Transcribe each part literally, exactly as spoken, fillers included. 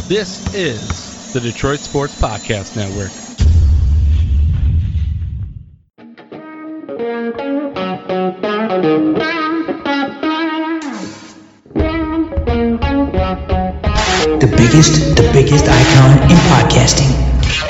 This is the Detroit Sports Podcast Network. The biggest, the biggest icon in podcasting.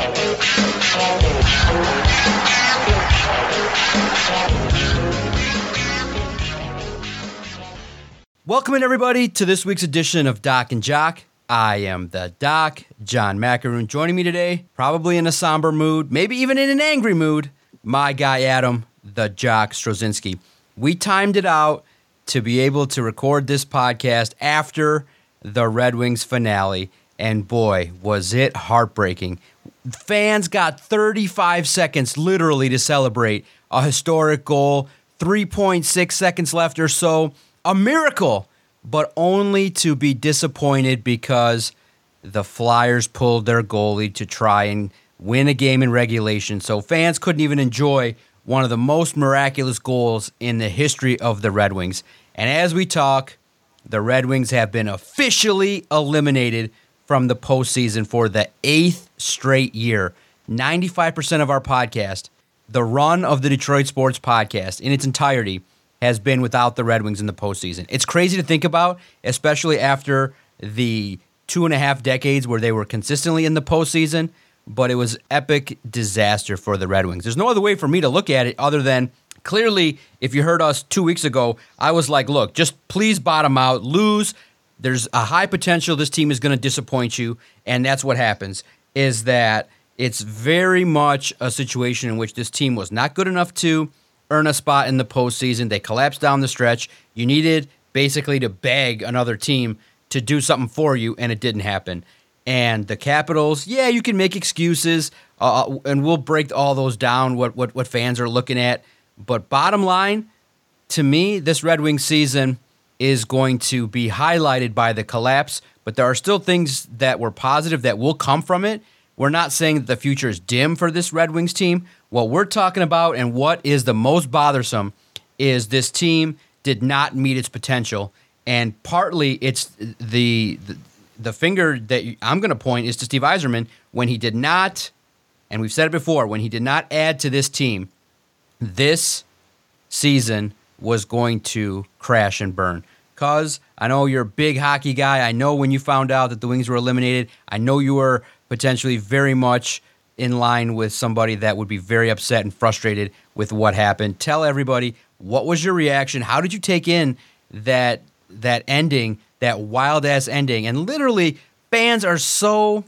Welcome in, everybody, to this week's edition of Doc and Jock. I am the Doc, John Macaroon. Joining me today, probably in a somber mood, maybe even in an angry mood, my guy Adam, the Jock Strozinski. We timed it out to be able to record this podcast after the Red Wings finale, and boy, was it heartbreaking. Fans got thirty-five seconds literally to celebrate a historic goal, three point six seconds left or so. A miracle, but only to be disappointed because the Flyers pulled their goalie to try and win a game in regulation. So fans couldn't even enjoy one of the most miraculous goals in the history of the Red Wings. And as we talk, the Red Wings have been officially eliminated from the postseason for the eighth straight year. ninety-five percent of our podcast, the run of the Detroit Sports Podcast in its entirety, has been without the Red Wings in the postseason. It's crazy to think about, especially after the two and a half decades where they were consistently in the postseason, but it was epic disaster for the Red Wings. There's no other way for me to look at it other than, clearly, if you heard us two weeks ago, I was like, look, just please bottom out, lose. There's a high potential this team is going to disappoint you, and that's what happens, is that it's very much a situation in which this team was not good enough to earn a spot in the postseason. They collapsed down the stretch. You needed basically to beg another team to do something for you, and it didn't happen. And the Capitals, yeah, you can make excuses, uh, and we'll break all those down, what, what, what fans are looking at. But bottom line, to me, this Red Wings season is going to be highlighted by the collapse, but there are still things that were positive that will come from it. We're not saying that the future is dim for this Red Wings team. What we're talking about and what is the most bothersome is this team did not meet its potential, and partly it's the the, the finger that I'm going to point is to Steve Yzerman when he did not, and we've said it before, when he did not add to this team, this season was going to crash and burn. Because I know you're a big hockey guy. I know when you found out that the Wings were eliminated, I know you were potentially very much in line with somebody that would be very upset and frustrated with what happened. Tell everybody, what was your reaction? How did you take in that that ending, that wild-ass ending? And literally, fans are so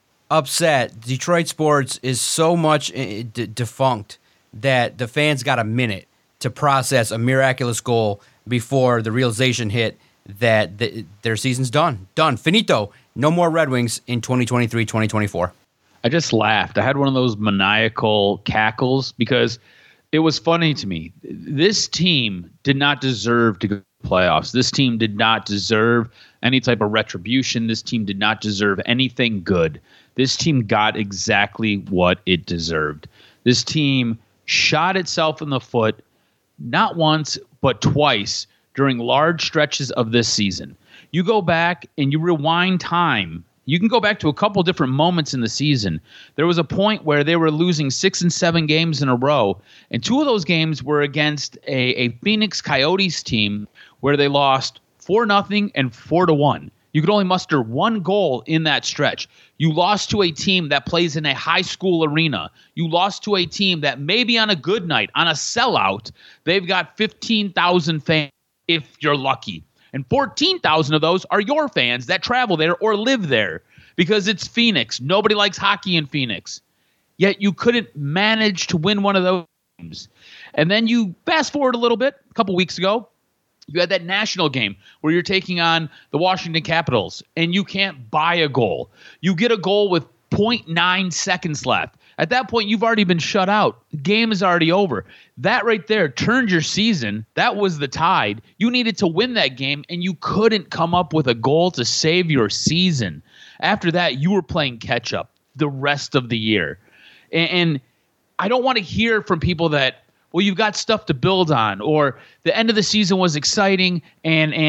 upset. Detroit sports is so much d- defunct that the fans got a minute to process a miraculous goal before the realization hit that the, their season's done. Done. Finito. No more Red Wings in twenty twenty-three twenty twenty-four. I just laughed. I had one of those maniacal cackles because it was funny to me. This team did not deserve to go to the playoffs. This team did not deserve any type of retribution. This team did not deserve anything good. This team got exactly what it deserved. This team shot itself in the foot not once, but twice during large stretches of this season. You go back and you rewind time. You can go back to a couple different moments in the season. There was a point where they were losing six and seven games in a row, and two of those games were against a, a Phoenix Coyotes team where they lost four nothing and four to one. You could only muster one goal in that stretch. You lost to a team that plays in a high school arena. You lost to a team that maybe on a good night, on a sellout, they've got fifteen thousand fans if you're lucky. And fourteen thousand of those are your fans that travel there or live there because it's Phoenix. Nobody likes hockey in Phoenix. Yet you couldn't manage to win one of those games. And then you fast forward a little bit, a couple weeks ago, you had that national game where you're taking on the Washington Capitals and you can't buy a goal. You get a goal with zero point nine seconds left. At that point, you've already been shut out. The game is already over. That right there turned your season. That was the tide. You needed to win that game, and you couldn't come up with a goal to save your season. After that, you were playing catch-up the rest of the year. And, and I don't want to hear from people that, well, you've got stuff to build on, or the end of the season was exciting, and and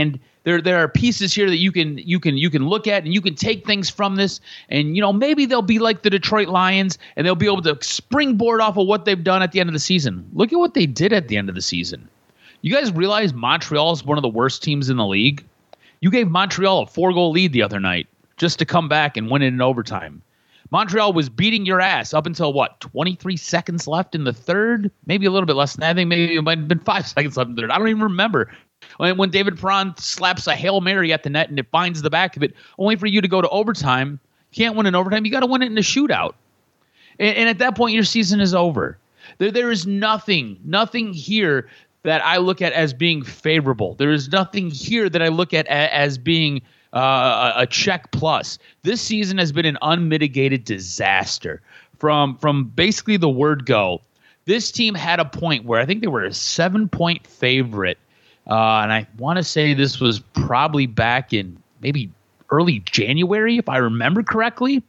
There, there are pieces here that you can you can you can look at, and you can take things from this, and you know maybe they'll be like the Detroit Lions, and they'll be able to springboard off of what they've done at the end of the season. Look at what they did at the end of the season. You guys realize Montreal is one of the worst teams in the league? You gave Montreal a four-goal lead the other night just to come back and win it in overtime. Montreal was beating your ass up until, what, twenty-three seconds left in the third? Maybe a little bit less than that. I think maybe it might have been five seconds left in the third. I don't even remember. When, when David Perron slaps a Hail Mary at the net and it finds the back of it, only for you to go to overtime. You can't win in overtime. You got to win it in a shootout. And, and at that point, your season is over. There, there is nothing, nothing here that I look at as being favorable. There is nothing here that I look at a, as being Uh, a check plus. This season has been an unmitigated disaster from from basically the word go. This team had a point where I think they were a seven-point favorite, uh, and I want to say this was probably back in maybe early January, if I remember correctly.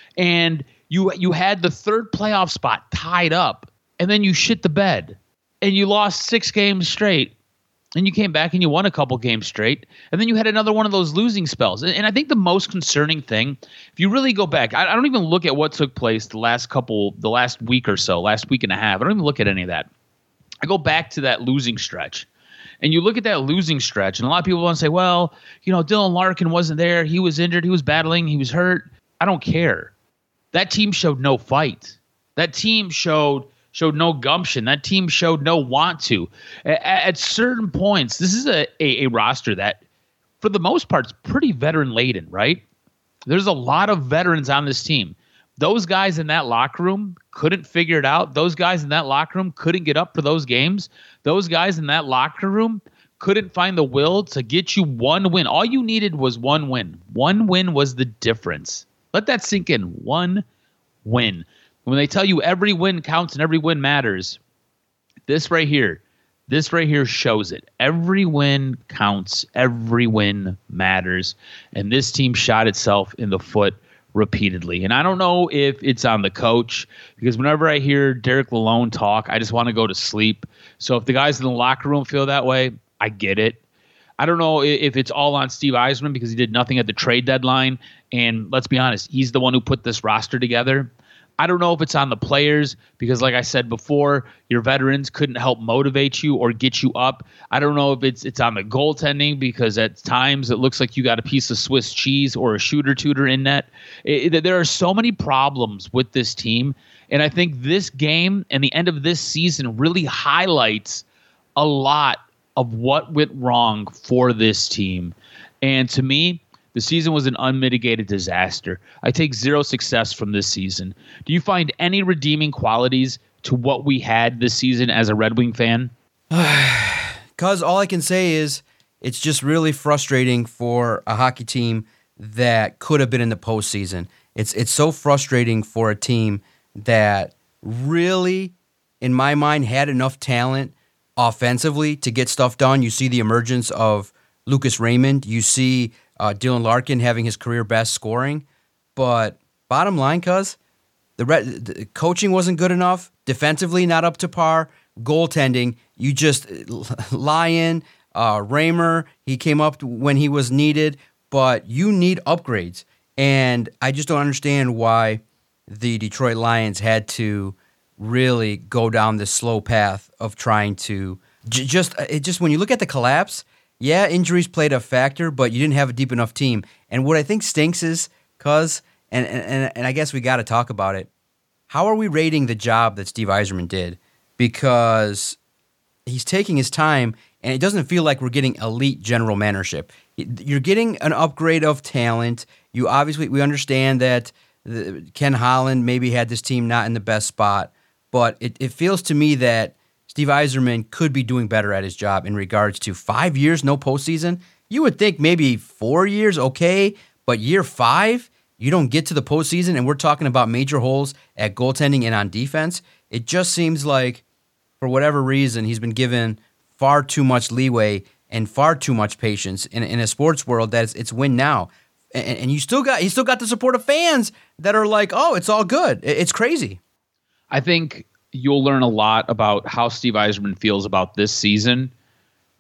And you you had the third playoff spot tied up, and then you shit the bed, and you lost six games straight. And you came back and you won a couple games straight. And then you had another one of those losing spells. And I think the most concerning thing, if you really go back, I, I don't even look at what took place the last couple, the last week or so, last week and a half. I don't even look at any of that. I go back to that losing stretch. And you look at that losing stretch, and a lot of people want to say, well, you know, Dylan Larkin wasn't there. He was injured. He was battling. He was hurt. I don't care. That team showed no fight. That team showed... showed no gumption. That team showed no want to. At, at certain points, this is a, a, a roster that, for the most part, is pretty veteran-laden, right? There's a lot of veterans on this team. Those guys in that locker room couldn't figure it out. Those guys in that locker room couldn't get up for those games. Those guys in that locker room couldn't find the will to get you one win. All you needed was one win. One win was the difference. Let that sink in. One win. When they tell you every win counts and every win matters, this right here, this right here shows it. Every win counts. Every win matters. And this team shot itself in the foot repeatedly. And I don't know if it's on the coach, because whenever I hear Derek Lalonde talk, I just want to go to sleep. So if the guys in the locker room feel that way, I get it. I don't know if it's all on Steve Yzerman because he did nothing at the trade deadline. And let's be honest, he's the one who put this roster together. I don't know if it's on the players because, like I said before, your veterans couldn't help motivate you or get you up. I don't know if it's it's on the goaltending because at times it looks like you got a piece of Swiss cheese or a shooter tutor in net. It, it, there are so many problems with this team, and I think this game and the end of this season really highlights a lot of what went wrong for this team. And to me, the season was an unmitigated disaster. I take zero success from this season. Do you find any redeeming qualities to what we had this season as a Red Wing fan? Because all I can say is it's just really frustrating for a hockey team that could have been in the postseason. It's it's so frustrating for a team that really, in my mind, had enough talent offensively to get stuff done. You see the emergence of Lucas Raymond. You see Uh, Dylan Larkin having his career best scoring. But bottom line, cuz, the, re- the coaching wasn't good enough. Defensively, not up to par. Goaltending, you just lie in. Uh, Raymer, he came up when he was needed. But you need upgrades. And I just don't understand why the Detroit Lions had to really go down this slow path of trying to j- just, it just when you look at the collapse, yeah, injuries played a factor, but you didn't have a deep enough team. And what I think stinks is, cuz, and, and, and I guess we got to talk about it, how are we rating the job that Steve Yzerman did? Because he's taking his time, and it doesn't feel like we're getting elite general managership. You're getting an upgrade of talent. You obviously, we understand that the, Ken Holland maybe had this team not in the best spot, but it, it feels to me that Steve Yzerman could be doing better at his job in regards to five years, no postseason. You would think maybe four years, okay, but year five, you don't get to the postseason, and we're talking about major holes at goaltending and on defense. It just seems like, for whatever reason, he's been given far too much leeway and far too much patience in, in a sports world that it's, it's win now. And, and you still got, you still got the support of fans that are like, oh, it's all good. It's crazy. I think you'll learn a lot about how Steve Yzerman feels about this season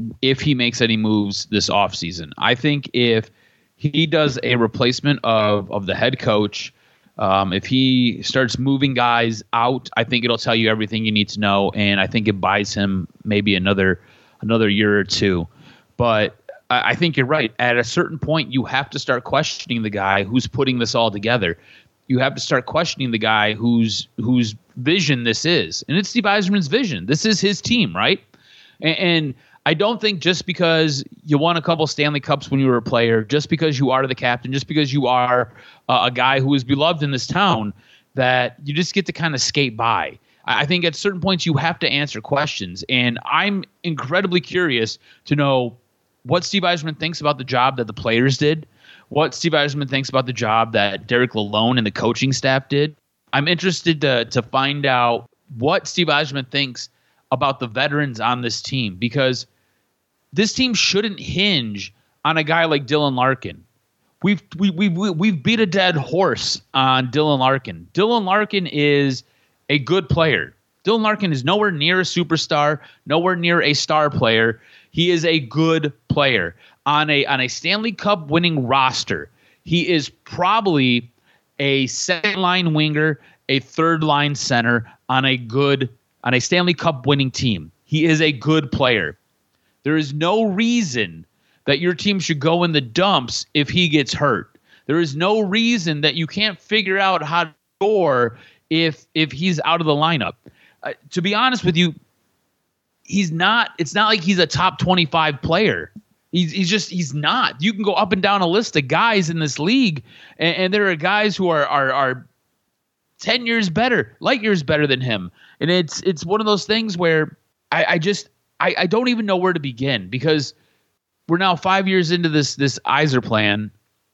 if he makes any moves this offseason. I think if he does a replacement of, of the head coach, um, if he starts moving guys out, I think it'll tell you everything you need to know, and I think it buys him maybe another another year or two. But I, I think you're right. At a certain point, you have to start questioning the guy who's putting this all together. You have to start questioning the guy whose whose vision this is. And it's Steve Yzerman's vision. This is his team, right? And, and I don't think just because you won a couple Stanley Cups when you were a player, just because you are the captain, just because you are uh, a guy who is beloved in this town, that you just get to kind of skate by. I think at certain points you have to answer questions. And I'm incredibly curious to know what Steve Yzerman thinks about the job that the players did, what Steve Yzerman thinks about the job that Derek Lalonde and the coaching staff did. I'm interested to to find out what Steve Yzerman thinks about the veterans on this team, because this team shouldn't hinge on a guy like Dylan Larkin. We've we we we've beat a dead horse on Dylan Larkin. Dylan Larkin is a good player. Dylan Larkin is nowhere near a superstar, nowhere near a star player. He is a good player on a on a Stanley Cup winning roster. He is probably a second line winger, a third line center on a good on a Stanley Cup winning team. He is a good player. There is no reason that your team should go in the dumps if he gets hurt. There is no reason that you can't figure out how to score if if he's out of the lineup. Uh, to be honest with you, he's not. It's not like he's a top twenty-five player. He's he's just he's not. You can go up and down a list of guys in this league, and, and there are guys who are are are ten years better, light years better than him. And it's it's one of those things where I, I just I, I don't even know where to begin, because we're now five years into this this Yzer plan,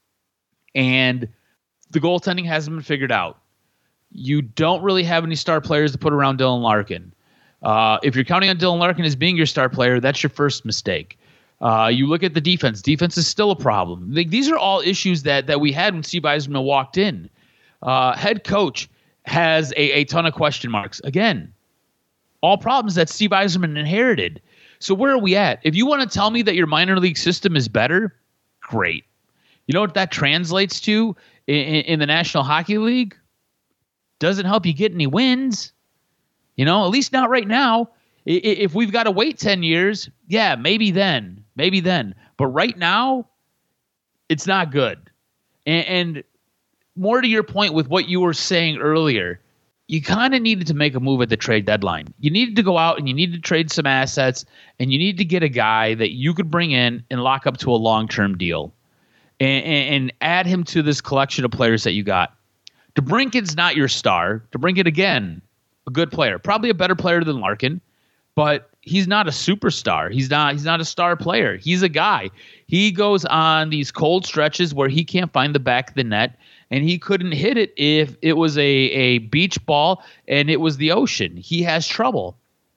and the goaltending hasn't been figured out. You don't really have any star players to put around Dylan Larkin. Uh, if you're counting on Dylan Larkin as being your star player, that's your first mistake. Uh, you look at the defense. Defense is still a problem. Like, these are all issues that that we had when Steve Yzerman walked in. Uh, head coach has a, a ton of question marks. Again, all problems that Steve Yzerman inherited. So where are we at? If you want to tell me that your minor league system is better, great. You know what that translates to in, in the National Hockey League? Doesn't help you get any wins. You know, at least not right now. If we've got to wait ten years, yeah, maybe then. Maybe then. But right now, it's not good. And, and more to your point with what you were saying earlier, you kind of needed to make a move at the trade deadline. You needed to go out and you needed to trade some assets, and you need to get a guy that you could bring in and lock up to a long-term deal and, and, and add him to this collection of players that you got. DeBrincat's not your star. DeBrincat, again, a good player, probably a better player than Larkin, but he's not a superstar. He's not he's not a star player. He's a guy. He goes on these cold stretches where he can't find the back of the net, and he couldn't hit it if it was a, a beach ball and it was the ocean. He has trouble.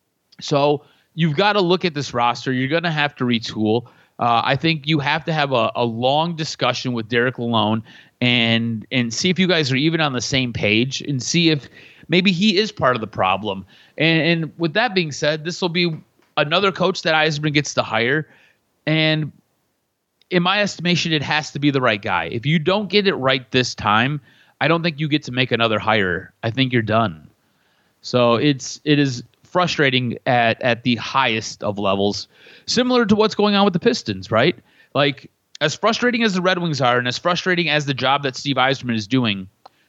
So you've got to look at this roster. You're going to have to retool. Uh, I think you have to have a, a long discussion with Derek Lalonde and and see if you guys are even on the same page, and see if maybe he is part of the problem. And, and with that being said, this will be another coach that Yzerman gets to hire. And in my estimation, it has to be the right guy. If you don't get it right this time, I don't think you get to make another hire. I think you're done. So it's it is frustrating at at the highest of levels, similar to what's going on with the Pistons, right? Like, as frustrating as the Red Wings are, and as frustrating as the job that Steve Yzerman is doing,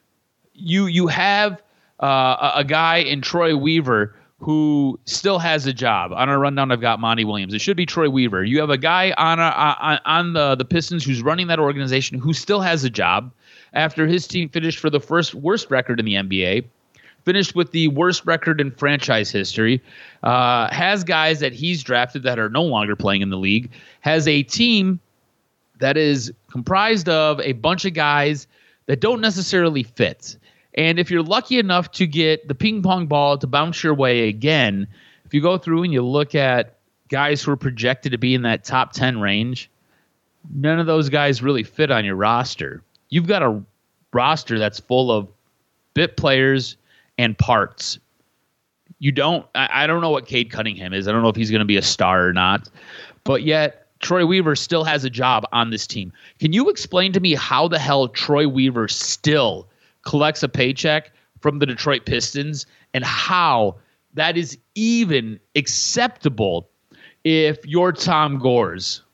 you you have uh, a, a guy in Troy Weaver who still has a job. On our rundown, I've got Monty Williams. It should be Troy Weaver. You have a guy on a, on, on the, the Pistons who's running that organization who still has a job after his team finished for the first worst record in the N B A, finished with the worst record in franchise history, uh, has guys that he's drafted that are no longer playing in the league, has a team that is comprised of a bunch of guys that don't necessarily fit. And if you're lucky enough to get the ping pong ball to bounce your way again, if you go through and you look at guys who are projected to be in that top ten range, none of those guys really fit on your roster. You've got a roster that's full of bit players and parts. You don't. I, I don't know what Cade Cunningham is. I don't know if he's going to be a star or not. But yet, Troy Weaver still has a job on this team. Can you explain to me how the hell Troy Weaver still collects a paycheck from the Detroit Pistons and how that is even acceptable if you're Tom Gores?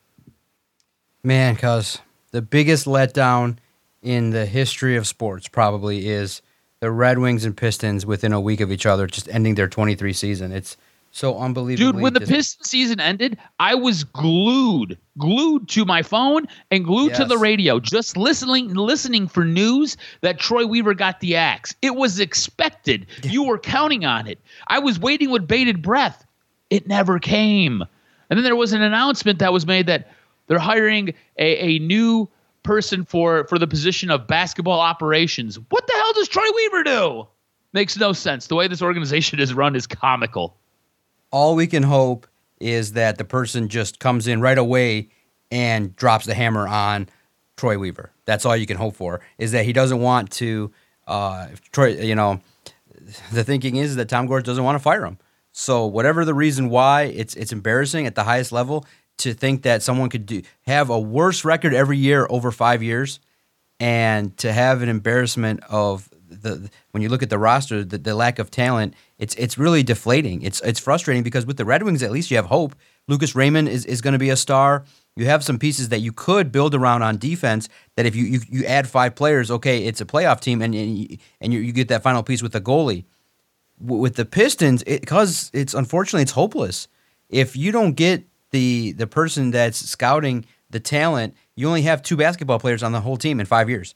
Man, cuz the biggest letdown in the history of sports probably is the Red Wings and Pistons within a week of each other just ending their twenty-three season. It's so unbelievable. Dude, when the dis- Piston season ended, I was glued, glued to my phone and glued Yes. to the radio, just listening, listening for news that Troy Weaver got the axe. It was expected. You were counting on it. I was waiting with bated breath. It never came. And then there was an announcement that was made that they're hiring a, a new person for, for the position of basketball operations. What the hell does Troy Weaver do? Makes no sense. The way this organization is run is comical. All we can hope is that the person just comes in right away and drops the hammer on Troy Weaver. That's all you can hope for, is that he doesn't want to, uh, Troy, you know, the thinking is that Tom Gores doesn't want to fire him. So whatever the reason why, it's it's embarrassing at the highest level to think that someone could do, have a worse record every year over five years and to have an embarrassment of the when you look at the roster, the, the lack of talent, it's it's really deflating. It's it's frustrating because with the Red Wings, at least you have hope. Lucas Raymond is, is going to be a star. You have some pieces that you could build around on defense that if you, you, you add five players, okay, it's a playoff team, and and you, and you, you get that final piece with the goalie. W- with the Pistons, because it, it's unfortunately it's hopeless. If you don't get the the person that's scouting the talent, you only have two basketball players on the whole team in five years.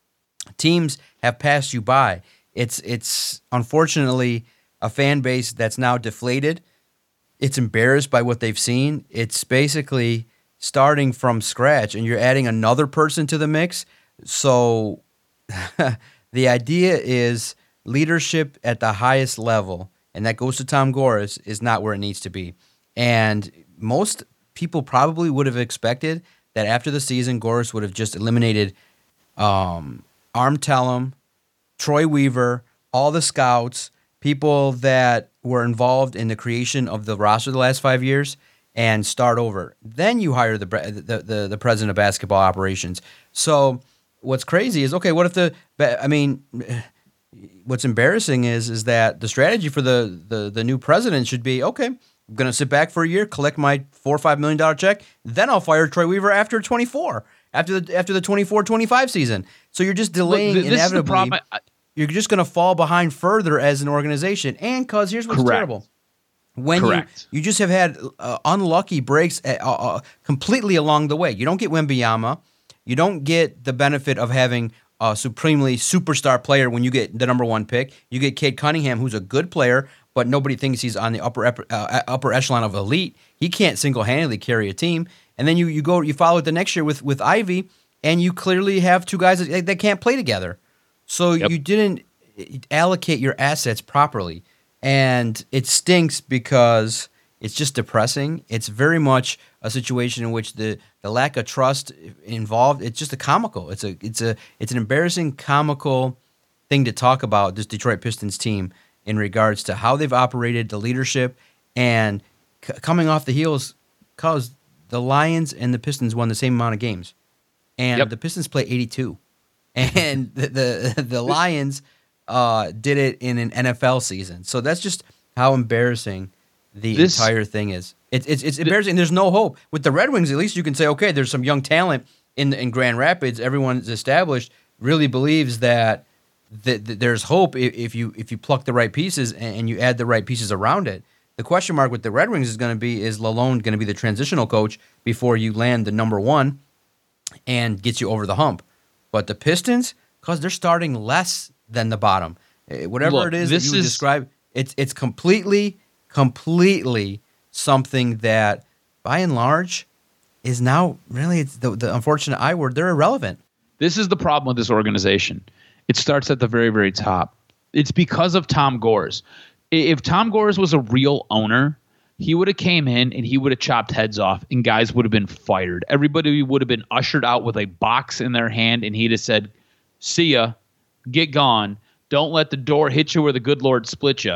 Teams have passed you by. It's it's unfortunately a fan base that's now deflated. It's embarrassed by what they've seen. It's basically starting from scratch, and you're adding another person to the mix. So the idea is leadership at the highest level, and that goes to Tom Gores, is not where it needs to be. And most people probably would have expected that after the season, Gores would have just eliminated um, Arm Tellem, Troy Weaver, all the scouts, people that were involved in the creation of the roster the last five years, and start over. Then you hire the the the, the president of basketball operations. So what's crazy is, okay, what if the I mean, what's embarrassing is is that the strategy for the the, the new president should be, okay, I'm going to sit back for a year, collect my four or five million dollar check, then I'll fire Troy Weaver after twenty-four, after the after the twenty-four twenty-five season. So you're just delaying Look, th- this inevitably. Is the problem. I, You're just going to fall behind further as an organization. And cause here's what's Correct. terrible. When Correct. you you just have had uh, unlucky breaks uh, uh, completely along the way. You don't get Wembanyama. You don't get the benefit of having a supremely superstar player when you get the number one pick. You get Cade Cunningham, who's a good player, but nobody thinks he's on the upper uh, upper echelon of elite. He can't single-handedly carry a team. And then you you go you follow it the next year with with Ivy, and you clearly have two guys that, that can't play together. So Yep. you didn't allocate your assets properly. And it stinks because it's just depressing. It's very much a situation in which the, the lack of trust involved, it's just a comical. It's a it's a it's an embarrassing comical thing to talk about, this Detroit Pistons team, in regards to how they've operated, the leadership, and c- coming off the heels, because the Lions and the Pistons won the same amount of games. And Yep. the Pistons play eighty-two. And the the, the Lions uh, did it in an N F L season. So that's just how embarrassing the This- entire thing is. It's it's it's embarrassing. There's no hope. With the Red Wings, at least you can say, okay, there's some young talent in in Grand Rapids. Everyone's established, really believes that, that, that there's hope if, if you if you pluck the right pieces and, and you add the right pieces around it. The question mark with the Red Wings is going to be, is Lalonde going to be the transitional coach before you land the number one and gets you over the hump? But the Pistons, because they're starting less than the bottom. Eh, Whatever Look, it is that this you would is- describe, it's it's completely, completely something that, by and large, is now really, it's the, the unfortunate I word, they're irrelevant. This is the problem with this organization. It starts at the very, very top. It's because of Tom Gores. I- If Tom Gores was a real owner, he would have came in and he would have chopped heads off and guys would have been fired. Everybody would have been ushered out with a box in their hand and he'd have said, see ya, get gone. Don't let the door hit you where the good Lord split you.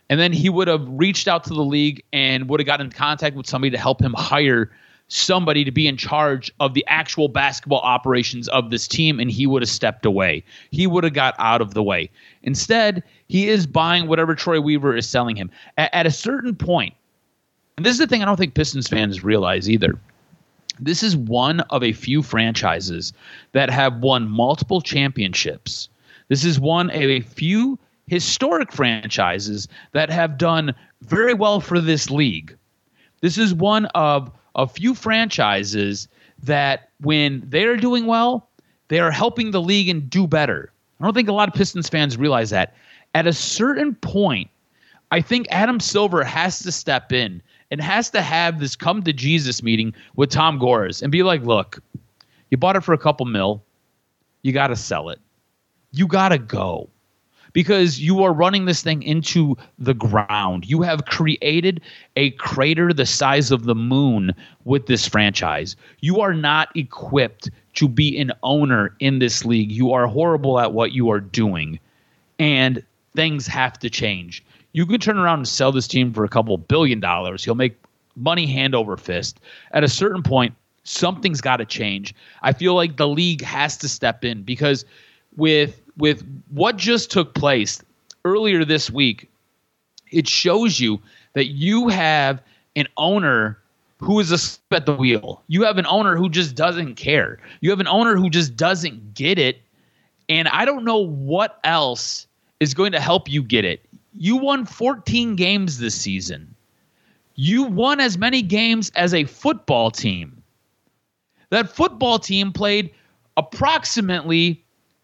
And then he would have reached out to the league and would have gotten in contact with somebody to help him hire somebody to be in charge of the actual basketball operations of this team, and he would have stepped away. He would have got out of the way. Instead, he is buying whatever Troy Weaver is selling him. At, at a certain point, and this is the thing I don't think Pistons fans realize either, this is one of a few franchises that have won multiple championships. This is one of a few historic franchises that have done very well for this league. This is one of a few franchises that when they're doing well, they are helping the league and do better. I don't think a lot of Pistons fans realize that. At a certain point, I think Adam Silver has to step in and has to have this come to Jesus meeting with Tom Gores and be like, look, you bought it for a couple mil. You got to sell it. You got to go. Because you are running this thing into the ground. You have created a crater the size of the moon with this franchise. You are not equipped to be an owner in this league. You are horrible at what you are doing. And things have to change. You can turn around and sell this team for a couple billion dollars. You'll make money hand over fist. At a certain point, something's got to change. I feel like the league has to step in because with with what just took place earlier this week, it shows you that you have an owner who is asleep at the wheel. You have an owner who just doesn't care. You have an owner who just doesn't get it. And I don't know what else is going to help you get it. You won fourteen games this season. You won as many games as a football team. That football team played approximately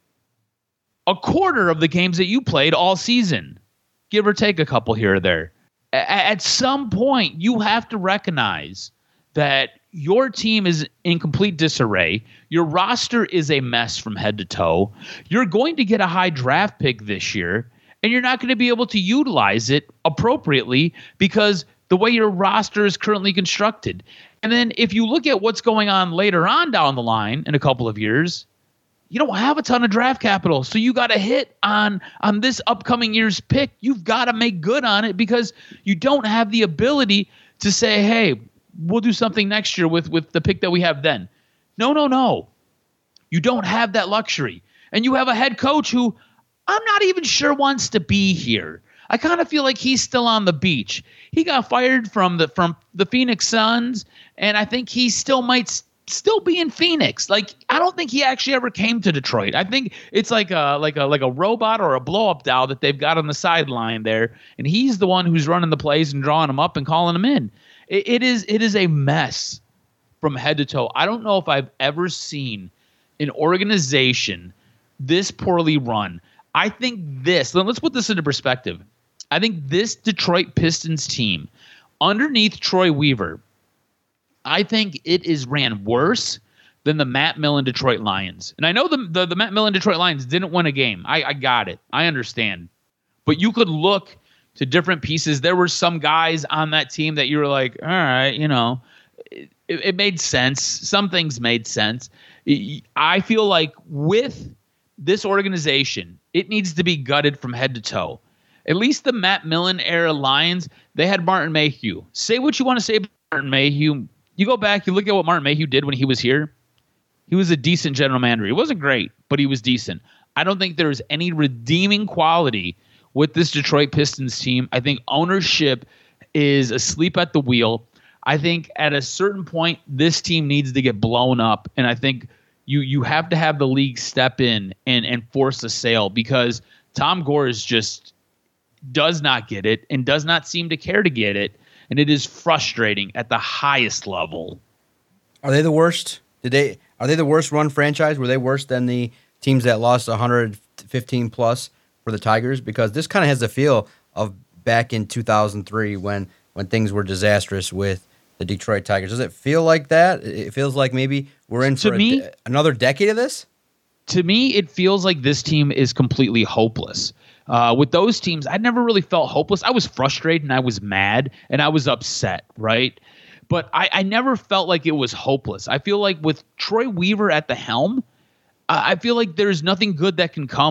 a quarter of the games that you played all season, give or take a couple here or there. A- at some point, you have to recognize that your team is in complete disarray. Your roster is a mess from head to toe. You're going to get a high draft pick this year, and you're not going to be able to utilize it appropriately because the way your roster is currently constructed. And then if you look at what's going on later on down the line in a couple of years, you don't have a ton of draft capital. So you got to hit on, on this upcoming year's pick. You've got to make good on it because you don't have the ability to say, hey, we'll do something next year with, with the pick that we have then. No, no, no. You don't have that luxury. And you have a head coach who I'm not even sure wants to be here. I kind of feel like he's still on the beach. He got fired from the from the Phoenix Suns, and I think he still might st- still be in Phoenix. Like, I don't think he actually ever came to Detroit. I think it's like a like a like a robot or a blow up doll that they've got on the sideline there, and he's the one who's running the plays and drawing them up and calling them in. It, it is it is a mess from head to toe. I don't know if I've ever seen an organization this poorly run. I think this. Let's put this into perspective. I think this Detroit Pistons team, underneath Troy Weaver, I think it is ran worse than the Matt Millen Detroit Lions. And I know the the, the Matt Millen Detroit Lions didn't win a game. I, I got it. I understand. But you could look to different pieces. There were some guys on that team that you were like, all right, you know, it, it made sense. Some things made sense. I feel like with this organization, it needs to be gutted from head to toe. At least the Matt Millen era Lions, they had Martin Mayhew. Say what you want to say about Martin Mayhew. You go back, you look at what Martin Mayhew did when he was here. He was a decent general manager. He wasn't great, but he was decent. I don't think there's any redeeming quality with this Detroit Pistons team. I think ownership is asleep at the wheel. I think at a certain point, this team needs to get blown up, and I think you you have to have the league step in and, and force a sale because Tom Gores just does not get it and does not seem to care to get it. And it is frustrating at the highest level. Are they the worst? Did they are they the worst run franchise? Were they worse than the teams that lost one hundred fifteen plus for the Tigers? Because this kind of has the feel of back in two thousand three when when things were disastrous with the Detroit Tigers. Does it feel like that? It feels like maybe we're in for to me, a, another decade of this? To me, it feels like this team is completely hopeless. Uh, with those teams, I never really felt hopeless. I was frustrated and I was mad and I was upset, right? But I, I never felt like it was hopeless. I feel like with Troy Weaver at the helm, uh, I feel like there's nothing good that can come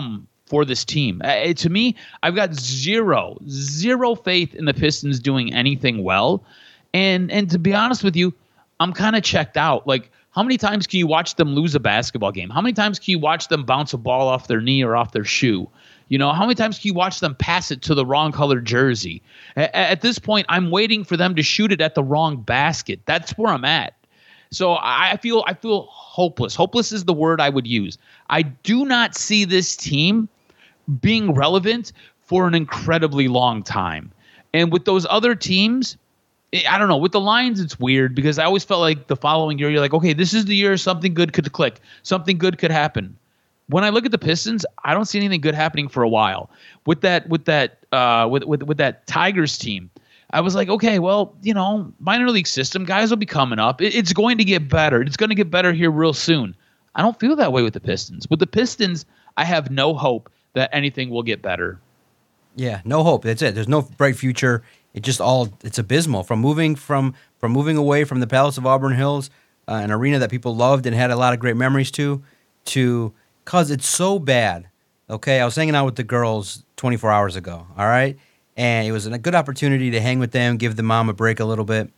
for this team. Uh, to me, I've got zero, zero faith in the Pistons doing anything well. And and to be honest with you, I'm kind of checked out. Like, how many times can you watch them lose a basketball game? How many times can you watch them bounce a ball off their knee or off their shoe? You know, how many times can you watch them pass it to the wrong colored jersey? At, at this point, I'm waiting for them to shoot it at the wrong basket. That's where I'm at. So I feel I feel hopeless. Hopeless is the word I would use. I do not see this team being relevant for an incredibly long time. And with those other teams, I don't know. With the Lions, it's weird because I always felt like the following year, you're like, okay, this is the year something good could click. Something good could happen. When I look at the Pistons, I don't see anything good happening for a while. With that, with that, uh, with with with that Tigers team, I was like, okay, well, you know, minor league system guys will be coming up. It, it's going to get better. It's going to get better here real soon. I don't feel that way with the Pistons. With the Pistons, I have no hope that anything will get better. Yeah, no hope. That's it. There's no bright future. It just all it's abysmal. From moving from from moving away from the Palace of Auburn Hills, uh, an arena that people loved and had a lot of great memories to, to cause it's so bad. Okay, I was hanging out with the girls twenty-four hours ago. All right, and it was a good opportunity to hang with them, give the mom a break a little bit,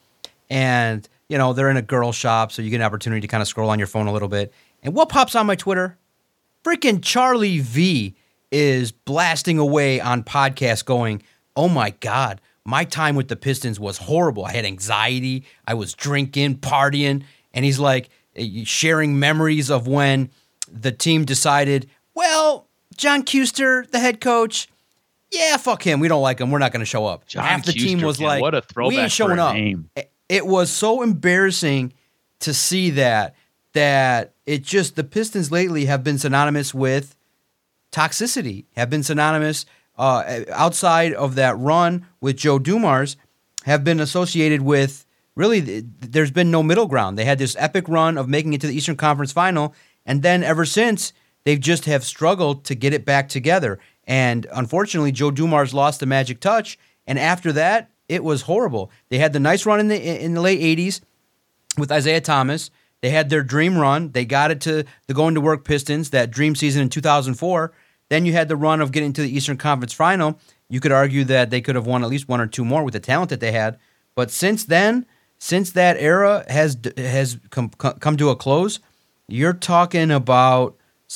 and you know they're in a girl shop, so you get an opportunity to kind of scroll on your phone a little bit. And what pops on my Twitter? Freaking Charlie V is blasting away on podcasts, going, "Oh my God, my time with the Pistons was horrible. I had anxiety. I was drinking, partying." And he's like sharing memories of when the team decided, well, John Kuester, the head coach, yeah, fuck him. We don't like him. We're not going to show up. John Half the Kuester, team was man, like, what a throwback we ain't showing for a up. name. It was so embarrassing to see that, that it just, the Pistons lately have been synonymous with toxicity, have been synonymous uh, outside of that run with Joe Dumars, have been associated with, really, there's been no middle ground. They had this epic run of making it to the Eastern Conference Final, and then ever since, they've just have struggled to get it back together. And unfortunately, Joe Dumars lost the magic touch, and after that, it was horrible. They had the nice run in the in the late eighties with Isaiah Thomas. They had their dream run. They got it to the Going to Work Pistons, that dream season in two thousand four. Then you had the run of getting to the Eastern Conference Final. You could argue that they could have won at least one or two more with the talent that they had. But since then, since that era has has come, come to a close, you're talking about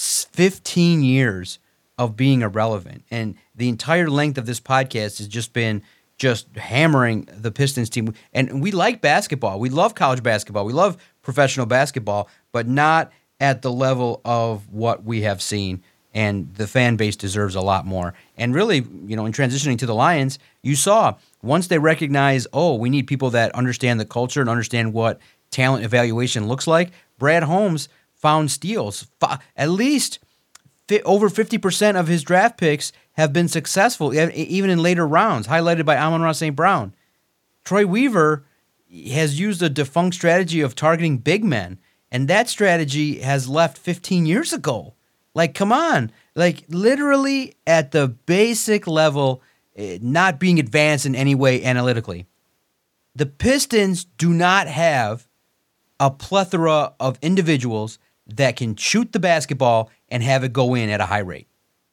fifteen years of being irrelevant. And the entire length of this podcast has just been just hammering the Pistons team. And we like basketball. We love college basketball. We love professional basketball, but not at the level of what we have seen. And the fan base deserves a lot more. And really, you know, in transitioning to the Lions, you saw once they recognize, oh, we need people that understand the culture and understand what talent evaluation looks like, Brad Holmes found steals. At least over fifty percent of his draft picks have been successful, even in later rounds, highlighted by Amon-Ra Saint Brown. Troy Weaver has used a defunct strategy of targeting big men, and that strategy has left fifteen years ago. Like, come on. Like, literally at the basic level, not being advanced in any way analytically. The Pistons do not have a plethora of individuals that can shoot the basketball and have it go in at a high rate.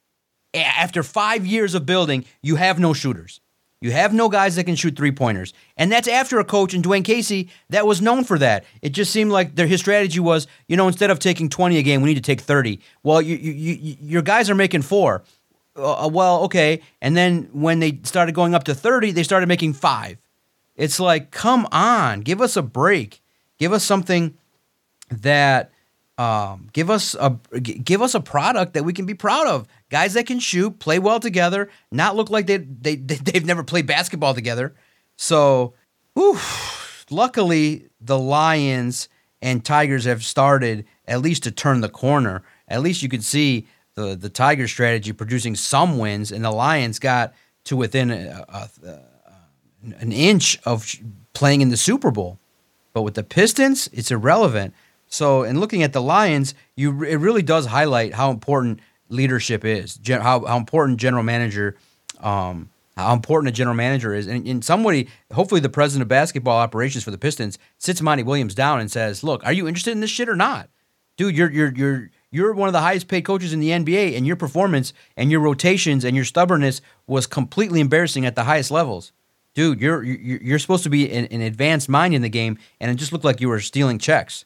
After five years of building, you have no shooters. You have no guys that can shoot three-pointers. And that's after a coach in Dwayne Casey that was known for that. It just seemed like their, his strategy was, you know, instead of taking twenty a game, we need to take thirty. Well, you, you, you, your guys are making four. Uh, well, okay. And then when they started going up to thirty, they started making five. It's like, come on, give us a break. Give us something that, um, give us a give us a product that we can be proud of. Guys that can shoot, play well together, not look like they they they've never played basketball together. So, whew, luckily the Lions and Tigers have started at least to turn the corner. At least you could see the the Tigers strategy producing some wins, and the Lions got to within a, a, a, an inch of playing in the Super Bowl. But with the Pistons, it's irrelevant. So, in looking at the Lions, you it really does highlight how important leadership is, gen, how how important general manager, um, how important a general manager is, and in some way, hopefully, the president of basketball operations for the Pistons sits Monty Williams down and says, "Look, are you interested in this shit or not, dude? You're you're you're You're one of the highest paid coaches in the N B A, and your performance and your rotations and your stubbornness was completely embarrassing at the highest levels. Dude, you're you're, you're supposed to be an, an advanced mind in the game, and it just looked like you were stealing checks.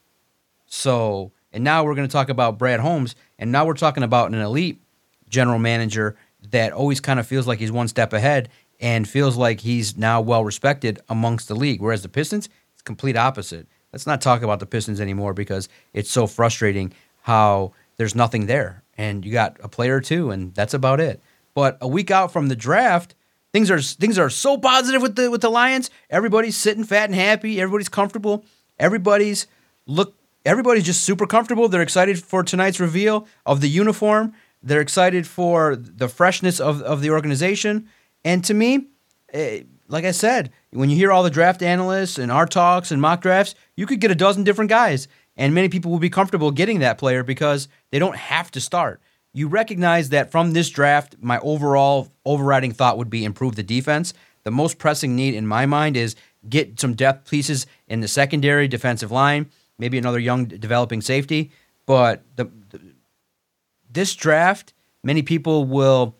So, and now we're going to talk about Brad Holmes, and now we're talking about an elite general manager that always kind of feels like he's one step ahead and feels like he's now well respected amongst the league. Whereas the Pistons, it's complete opposite. Let's not talk about the Pistons anymore because it's so frustrating how there's nothing there. And you got a player or two, and that's about it. But a week out from the draft, things are things are so positive with the with the Lions. Everybody's sitting fat and happy. Everybody's comfortable. Everybody's look. Everybody's just super comfortable. They're excited for tonight's reveal of the uniform. They're excited for the freshness of, of the organization. And to me, eh, like I said, when you hear all the draft analysts and our talks and mock drafts, you could get a dozen different guys. And many people will be comfortable getting that player because they don't have to start. You recognize that from this draft, my overall overriding thought would be improve the defense. The most pressing need in my mind is get some depth pieces in the secondary defensive line, maybe another young developing safety. But the, the this draft, many people will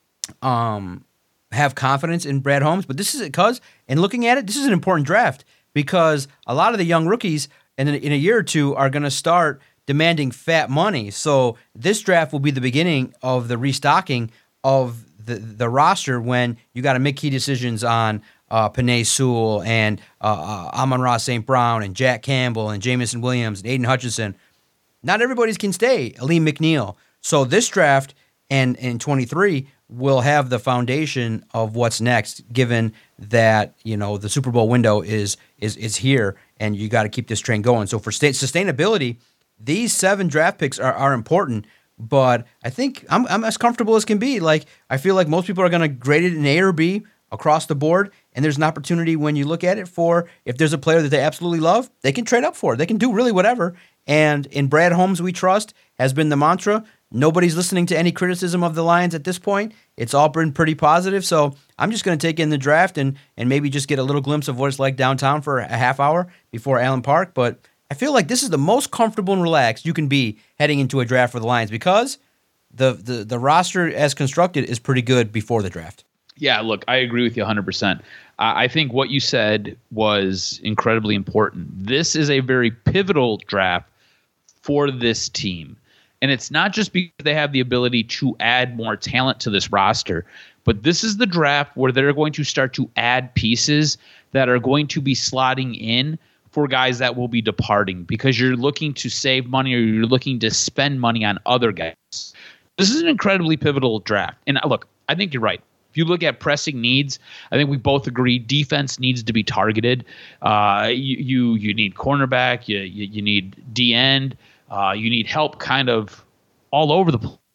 um, have confidence in Brad Holmes. But this is because, and looking at it, this is an important draft because a lot of the young rookies in a, in a year or two are going to start demanding fat money. So this draft will be the beginning of the restocking of the the roster when you got to make key decisions on uh, Penei Sewell and uh, uh, Amon-Ra Saint Brown and Jack Campbell and Jamison Williams and Aiden Hutchinson. Not everybody's can stay. Aleem McNeil. So this draft and in twenty-three will have the foundation of what's next, given that you know the Super Bowl window is is is here, and you got to keep this train going. So for state sustainability, these seven draft picks are, are important, but I think I'm I'm as comfortable as can be. Like I feel like most people are going to grade it an A or B across the board, and there's an opportunity when you look at it for if there's a player that they absolutely love, they can trade up for it. They can do really whatever. And in Brad Holmes, we trust has been the mantra. Nobody's listening to any criticism of the Lions at this point. It's all been pretty positive. So I'm just going to take in the draft and and maybe just get a little glimpse of what it's like downtown for a half hour before Allen Park. But I feel like this is the most comfortable and relaxed you can be heading into a draft for the Lions because the the, the roster as constructed is pretty good before the draft. Yeah, look, I agree with you one hundred percent. Uh, I think what you said was incredibly important. This is a very pivotal draft for this team. And it's not just because they have the ability to add more talent to this roster, but this is the draft where they're going to start to add pieces that are going to be slotting in for guys that will be departing because you're looking to save money or you're looking to spend money on other guys. This is an incredibly pivotal draft. And look, I think you're right. If you look at pressing needs, I think we both agree defense needs to be targeted. Uh, you, you you need cornerback, you you, you need D end. Uh, you need help kind of all over the place.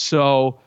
So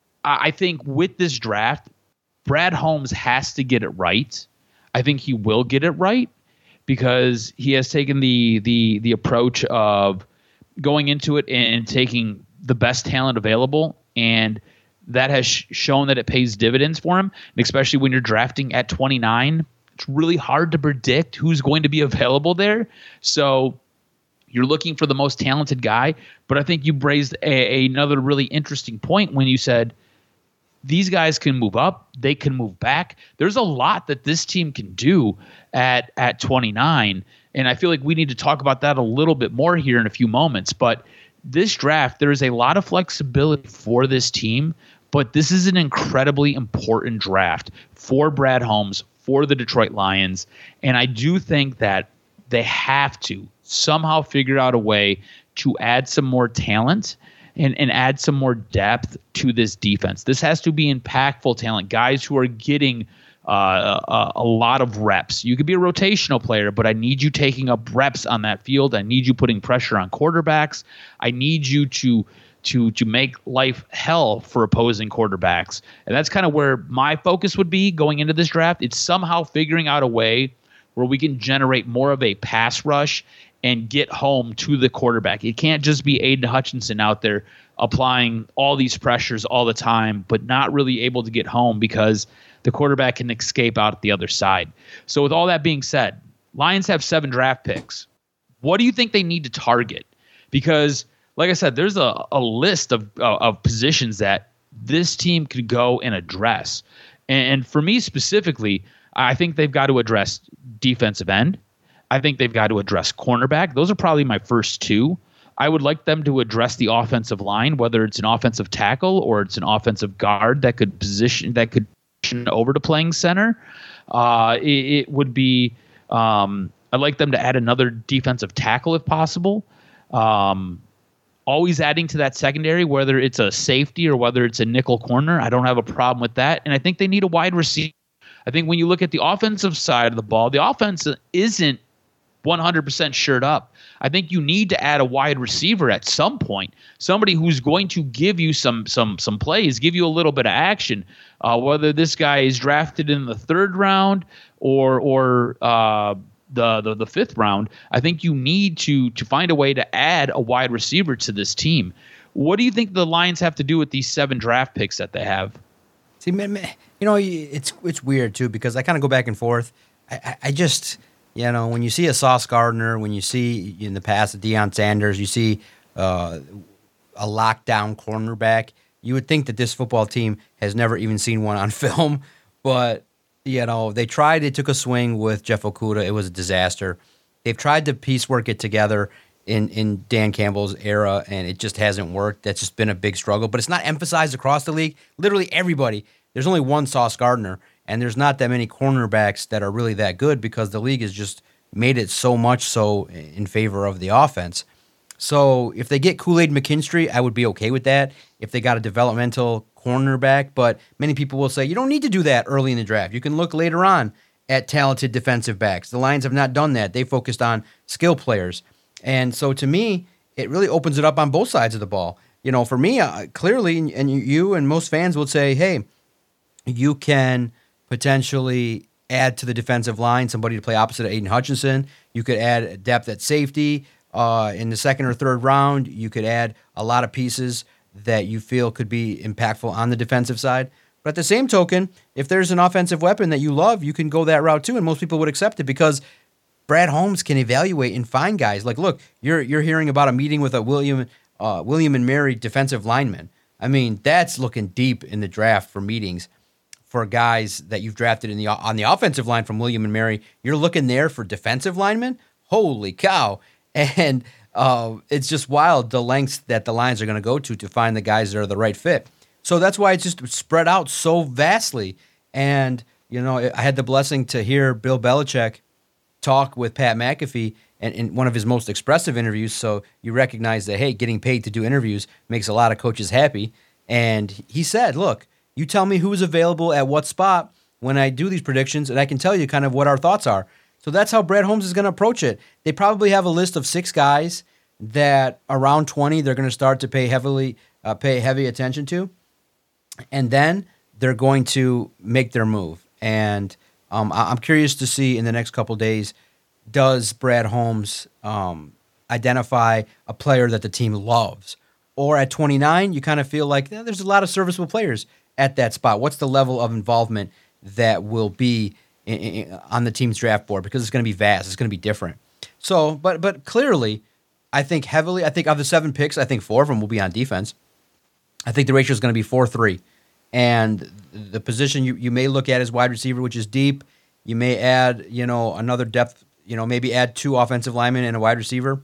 I think with this draft, Brad Holmes has to get it right. I think he will get it right because he has taken the the the approach of going into it and taking the best talent available, and that has sh- shown that it pays dividends for him, and especially when you're drafting at twenty-nine. It's really hard to predict who's going to be available there. So you're looking for the most talented guy, but I think you raised a, a, another really interesting point when you said these guys can move up, they can move back. There's a lot that this team can do at at twenty-nine, and I feel like we need to talk about that a little bit more here in a few moments. But this draft, there is a lot of flexibility for this team, but this is an incredibly important draft for Brad Holmes, for the Detroit Lions, and I do think that they have to somehow figure out a way to add some more talent and, and add some more depth to this defense. This has to be impactful talent, guys who are getting uh, a, a lot of reps. You could be a rotational player, but I need you taking up reps on that field. I need you putting pressure on quarterbacks. I need you to to to make life hell for opposing quarterbacks. And that's kind of where my focus would be going into this draft. It's somehow figuring out a way where we can generate more of a pass rush and get home to the quarterback. It can't just be Aiden Hutchinson out there applying all these pressures all the time, but not really able to get home because the quarterback can escape out at the other side. So with all that being said, Lions have seven draft picks. What do you think they need to target? Because like I said, there's a, a list of uh, of positions that this team could go and address. And for me specifically, I think they've got to address defensive end. I think they've got to address cornerback. Those are probably my first two. I would like them to address the offensive line, whether it's an offensive tackle or it's an offensive guard that could position that could position over to playing center. Uh, it, it would be. Um, I'd like them to add another defensive tackle if possible. Um, always adding to that secondary, whether it's a safety or whether it's a nickel corner. I don't have a problem with that. And I think they need a wide receiver. I think when you look at the offensive side of the ball, the offense isn't one hundred percent shirt up. I think you need to add a wide receiver at some point, somebody who's going to give you some some some plays, give you a little bit of action. Uh, whether this guy is drafted in the third round or or uh, the, the the fifth round, I think you need to to find a way to add a wide receiver to this team. What do you think the Lions have to do with these seven draft picks that they have? See, man, man, you know, it's it's weird too because I kind of go back and forth. I, I, I just. You know, when you see a Sauce Gardner, when you see in the past a Deion Sanders, you see uh, a lockdown cornerback, you would think that this football team has never even seen one on film. But, you know, they tried, they took a swing with Jeff Okudah. It was a disaster. They've tried to piecework it together in, in Dan Campbell's era, and it just hasn't worked. That's just been a big struggle. But it's not emphasized across the league. Literally everybody. There's only one Sauce Gardner. And there's not that many cornerbacks that are really that good because the league has just made it so much so in favor of the offense. So if they get Kool-Aid McKinstry, I would be okay with that if they got a developmental cornerback. But many people will say, you don't need to do that early in the draft. You can look later on at talented defensive backs. The Lions have not done that. They focused on skill players. And so to me, it really opens it up on both sides of the ball. You know, for me, uh, clearly, and you and most fans would say, hey, you can potentially add to the defensive line somebody to play opposite of Aiden Hutchinson. You could add depth at safety uh, in the second or third round. You could add a lot of pieces that you feel could be impactful on the defensive side. But at the same token, if there's an offensive weapon that you love, you can go that route too, and most people would accept it because Brad Holmes can evaluate and find guys. Like, look, you're you're hearing about a meeting with a William uh, William and Mary defensive lineman. I mean, that's looking deep in the draft for meetings. For guys that you've drafted in the on the offensive line from William and Mary, you're looking there for defensive linemen? Holy cow. And uh, it's just wild the lengths that the Lions are going to go to to find the guys that are the right fit. So that's why it's just spread out so vastly. And, you know, I had the blessing to hear Bill Belichick talk with Pat McAfee in, in one of his most expressive interviews. So you recognize that, hey, getting paid to do interviews makes a lot of coaches happy. And he said, look, you tell me who's available at what spot when I do these predictions, and I can tell you kind of what our thoughts are. So that's how Brad Holmes is going to approach it. They probably have a list of six guys that around twenty they're going to start to pay heavily, uh, pay heavy attention to, and then they're going to make their move. And um, I'm curious to see in the next couple days, does Brad Holmes um, identify a player that the team loves? Or at twenty-nine, you kind of feel like eh, there's a lot of serviceable players at that spot. What's the level of involvement that will be in, in, on the team's draft board? Because it's going to be vast. It's going to be different. So, but but clearly, I think heavily, I think of the seven picks, I think four of them will be on defense. I think the ratio is going to be four three. And the position you, you may look at as wide receiver, which is deep. You may add, you know, another depth, you know, maybe add two offensive linemen and a wide receiver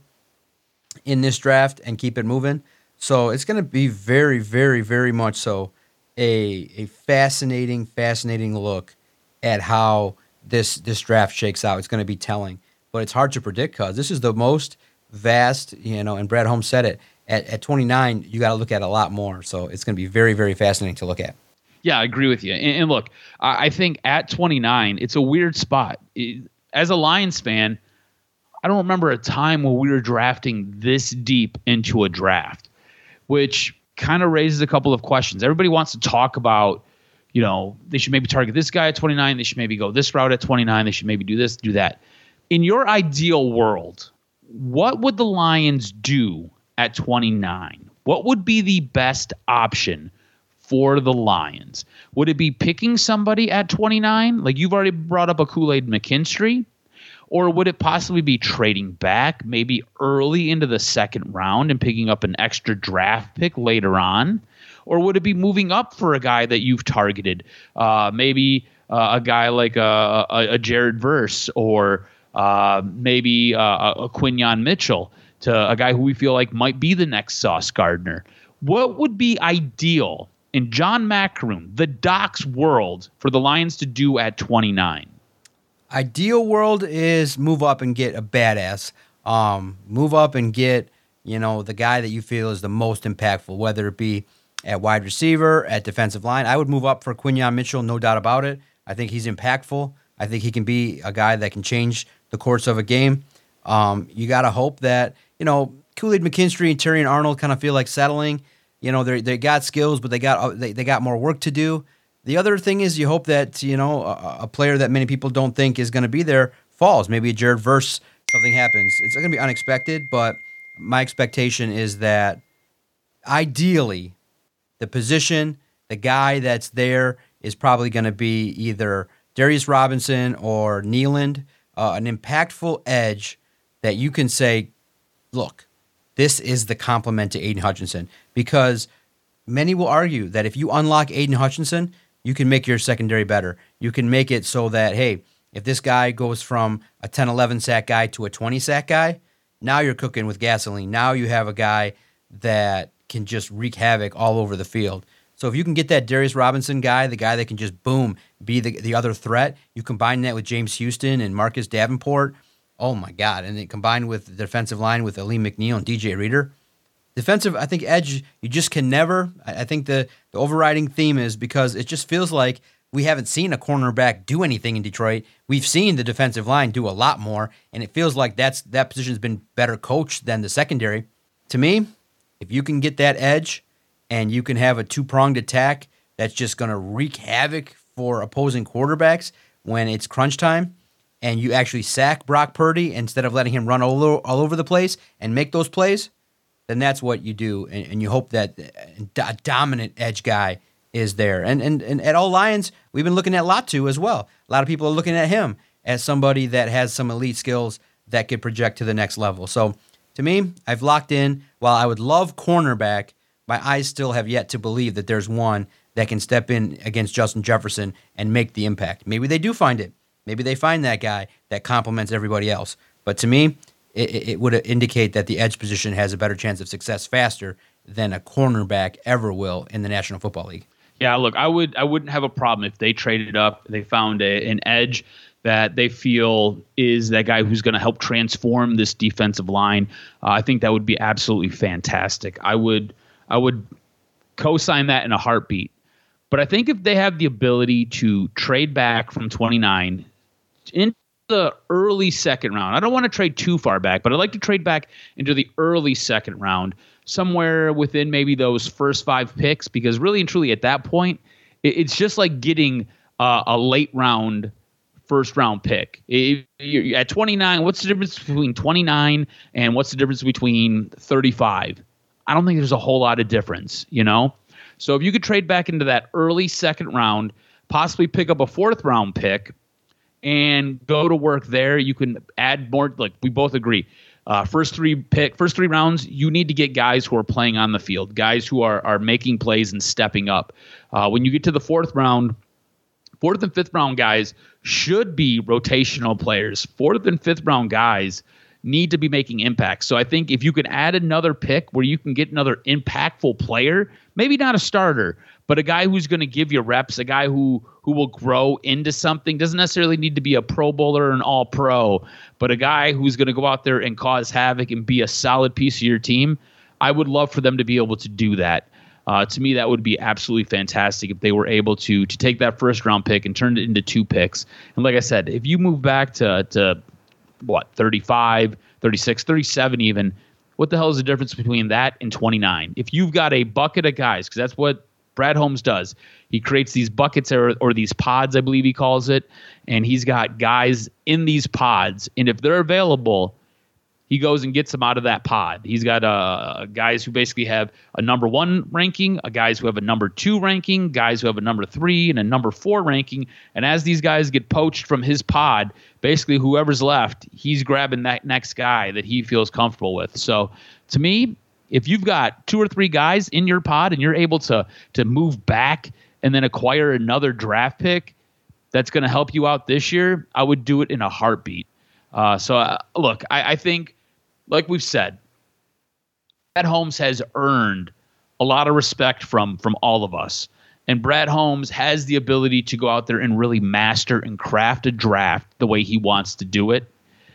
in this draft and keep it moving. So it's going to be very, very, very much so a a fascinating, fascinating look at how this this draft shakes out. It's going to be telling, but it's hard to predict because this is the most vast, you know, and Brad Holmes said it, at, at twenty-nine, you got to look at a lot more. So it's going to be very, very fascinating to look at. Yeah, I agree with you. And, and look, I think at twenty-nine, it's a weird spot. It, as a Lions fan, I don't remember a time when we were drafting this deep into a draft, which kind of raises a couple of questions. Everybody wants to talk about, you know, they should maybe target this guy at twenty-nine. They should maybe go this route at twenty-nine. They should maybe do this, do that. In your ideal world, what would the Lions do at twenty-nine? What would be the best option for the Lions? Would it be picking somebody at twenty-nine? Like you've already brought up a Kool-Aid McKinstry. Or would it possibly be trading back maybe early into the second round and picking up an extra draft pick later on? Or would it be moving up for a guy that you've targeted? Uh, maybe uh, a guy like a, a, a Jared Verse or uh, maybe uh, a Quinyon Mitchell, to a guy who we feel like might be the next Sauce Gardner. What would be ideal in John Macaroon, the Doc's world, for the Lions to do at twenty-nine? Ideal world is move up and get a badass. Um, move up and get, you know, the guy that you feel is the most impactful, whether it be at wide receiver, at defensive line. I would move up for Quinyon Mitchell, no doubt about it. I think he's impactful. I think he can be a guy that can change the course of a game. Um, you got to hope that, you know, Kool-Aid McKinstry and Terrion Arnold kind of feel like settling. You know, they they got skills, but they got they, they got more work to do. The other thing is you hope that, you know, a, a player that many people don't think is going to be there falls. Maybe a Jared Verse, something happens. It's going to be unexpected, but my expectation is that ideally the position, the guy that's there is probably going to be either Darius Robinson or Nealand, uh, an impactful edge that you can say, look, this is the complement to Aiden Hutchinson. Because many will argue that if you unlock Aiden Hutchinson, you can make your secondary better. You can make it so that, hey, if this guy goes from a ten eleven sack guy to a twenty sack guy, now you're cooking with gasoline. Now you have a guy that can just wreak havoc all over the field. So if you can get that Darius Robinson guy, the guy that can just, boom, be the, the other threat, you combine that with James Houston and Marcus Davenport, oh my God, and then combined with the defensive line with Aleem McNeil and D J Reader. Defensive, I think, edge, you just can never, I think the, the overriding theme is because it just feels like we haven't seen a cornerback do anything in Detroit. We've seen the defensive line do a lot more, and it feels like that's that position's been better coached than the secondary. To me, if you can get that edge and you can have a two-pronged attack that's just going to wreak havoc for opposing quarterbacks when it's crunch time, and you actually sack Brock Purdy instead of letting him run all over, all over the place and make those plays, then that's what you do, and, and you hope that a dominant edge guy is there. And, and and at All Lions, we've been looking at Latu as well. A lot of people are looking at him as somebody that has some elite skills that could project to the next level. So to me, I've locked in. While I would love cornerback, my eyes still have yet to believe that there's one that can step in against Justin Jefferson and make the impact. Maybe they do find it. Maybe they find that guy that complements everybody else. But to me, it, it would indicate that the edge position has a better chance of success faster than a cornerback ever will in the National Football League. Yeah, look, I would I wouldn't have a problem if they traded up, they found a, an edge that they feel is that guy who's going to help transform this defensive line. Uh, I think that would be absolutely fantastic. I would I would co-sign that in a heartbeat. But I think if they have the ability to trade back from twenty-nine into the early second round, I don't want to trade too far back, but I'd like to trade back into the early second round, somewhere within maybe those first five picks, because really and truly at that point, it's just like getting uh, a late round first round pick. It, at twenty-nine, what's the difference between twenty-nine and what's the difference between thirty-five? I don't think there's a whole lot of difference, you know? So if you could trade back into that early second round, possibly pick up a fourth round pick and go to work there, you can add more. Like we both agree, uh, first three pick, first three rounds, you need to get guys who are playing on the field, guys who are are making plays and stepping up. Uh, when you get to the fourth round, fourth and fifth round guys should be rotational players. Fourth and fifth round guys need to be making impacts. So I think if you can add another pick where you can get another impactful player, maybe not a starter, but a guy who's going to give you reps, a guy who who will grow into something, doesn't necessarily need to be a Pro Bowler or an All-Pro, but a guy who's going to go out there and cause havoc and be a solid piece of your team, I would love for them to be able to do that. Uh, to me, that would be absolutely fantastic if they were able to to take that first round pick and turn it into two picks. And like I said, if you move back to, to what, thirty-five, thirty-six, thirty-seven even, what the hell is the difference between that and twenty-nine? If you've got a bucket of guys, because that's what Brad Holmes does. He creates these buckets or, or these pods, I believe he calls it, and he's got guys in these pods. And if they're available, he goes and gets them out of that pod. He's got uh, guys who basically have a number one ranking, a guys who have a number two ranking, guys who have a number three and a number four ranking. And as these guys get poached from his pod, basically whoever's left, he's grabbing that next guy that he feels comfortable with. So to me, if you've got two or three guys in your pod and you're able to to move back and then acquire another draft pick that's going to help you out this year, I would do it in a heartbeat. Uh, so, uh, look, I, I think, like we've said, Brad Holmes has earned a lot of respect from from all of us. And Brad Holmes has the ability to go out there and really master and craft a draft the way he wants to do it.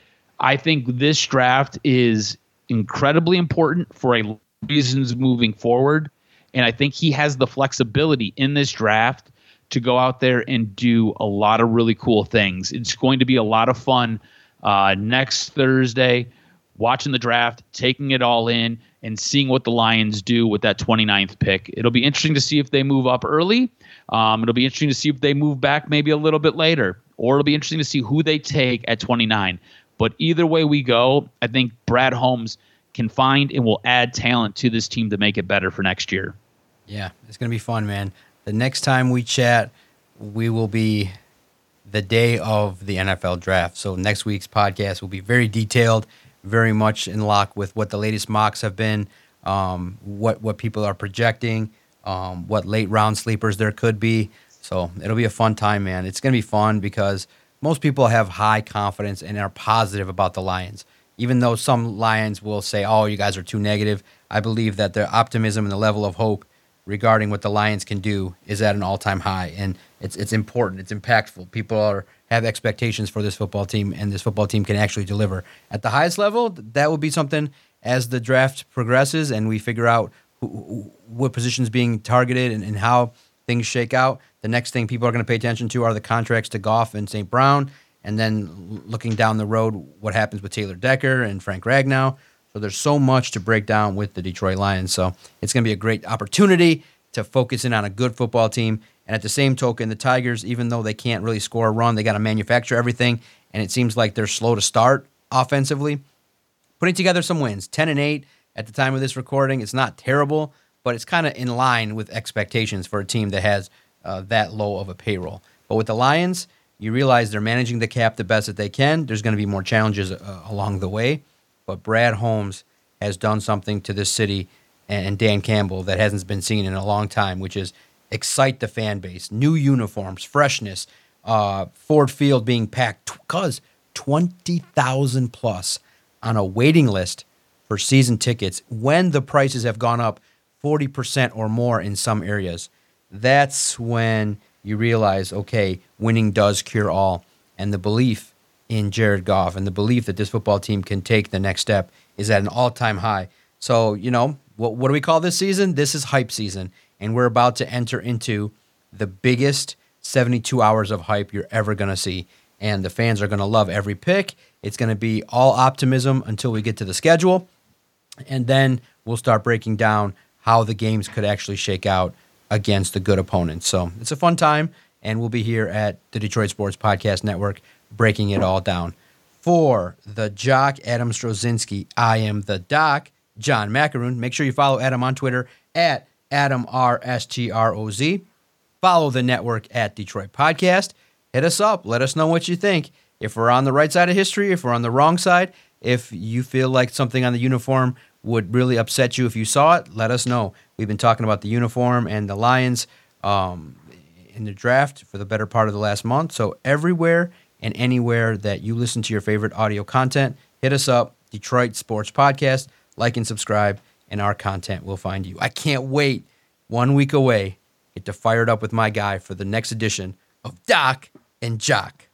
I think this draft is incredibly important for a reasons moving forward. And I think he has the flexibility in this draft to go out there and do a lot of really cool things. It's going to be a lot of fun uh, next Thursday, watching the draft, taking it all in, and seeing what the Lions do with that twenty-ninth pick. It'll be interesting to see if they move up early. Um, it'll be interesting to see if they move back maybe a little bit later. Or it'll be interesting to see who they take at twenty-nine. But either way we go, I think Brad Holmes can find and will add talent to this team to make it better for next year. Yeah, it's going to be fun, man. The next time we chat, we will be the day of the N F L draft. So next week's podcast will be very detailed, very much in lock with what the latest mocks have been, um, what, what people are projecting, um, what late round sleepers there could be. So it'll be a fun time, man. It's going to be fun because most people have high confidence and are positive about the Lions. Even though some Lions will say, oh, you guys are too negative, I believe that their optimism and the level of hope regarding what the Lions can do is at an all-time high. And it's it's important. It's impactful. People are have expectations for this football team, and this football team can actually deliver. At the highest level, that will be something as the draft progresses and we figure out who, what positions being targeted and, and how things shake out. The next thing people are going to pay attention to are the contracts to Goff and Saint Brown, and then looking down the road, what happens with Taylor Decker and Frank Ragnow. So there's so much to break down with the Detroit Lions. So it's going to be a great opportunity to focus in on a good football team. And at the same token, the Tigers, even though they can't really score a run, they got to manufacture everything, and it seems like they're slow to start offensively. Putting together some wins, ten and eight at the time of this recording. It's not terrible, but it's kind of in line with expectations for a team that has uh, that low of a payroll. But with the Lions, you realize they're managing the cap the best that they can. There's going to be more challenges uh, along the way. But Brad Holmes has done something to this city and Dan Campbell that hasn't been seen in a long time, which is excite the fan base. New uniforms, freshness, uh, Ford Field being packed, because twenty thousand plus on a waiting list for season tickets when the prices have gone up forty percent or more in some areas. That's when you realize, okay, winning does cure all. And the belief in Jared Goff and the belief that this football team can take the next step is at an all-time high. So, you know, what, what do we call this season? This is hype season, and we're about to enter into the biggest seventy-two hours of hype you're ever going to see, and the fans are going to love every pick. It's going to be all optimism until we get to the schedule, and then we'll start breaking down how the games could actually shake out against the good opponents. So it's a fun time, and we'll be here at the Detroit Sports Podcast Network breaking it all down. For the Jock, Adam Strozinski, I am the Doc, John Macaroon. Make sure you follow Adam on Twitter at Adam R S T R O Z. Follow the network at Detroit Podcast. Hit us up. Let us know what you think. If we're on the right side of history, if we're on the wrong side, if you feel like something on the uniform would really upset you if you saw it, let us know. We've been talking about the uniform and the Lions um, in the draft for the better part of the last month. So everywhere and anywhere that you listen to your favorite audio content, hit us up, Detroit Sports Podcast. Like and subscribe, and our content will find you. I can't wait. One week away, get to fired up with my guy for the next edition of Doc and Jock.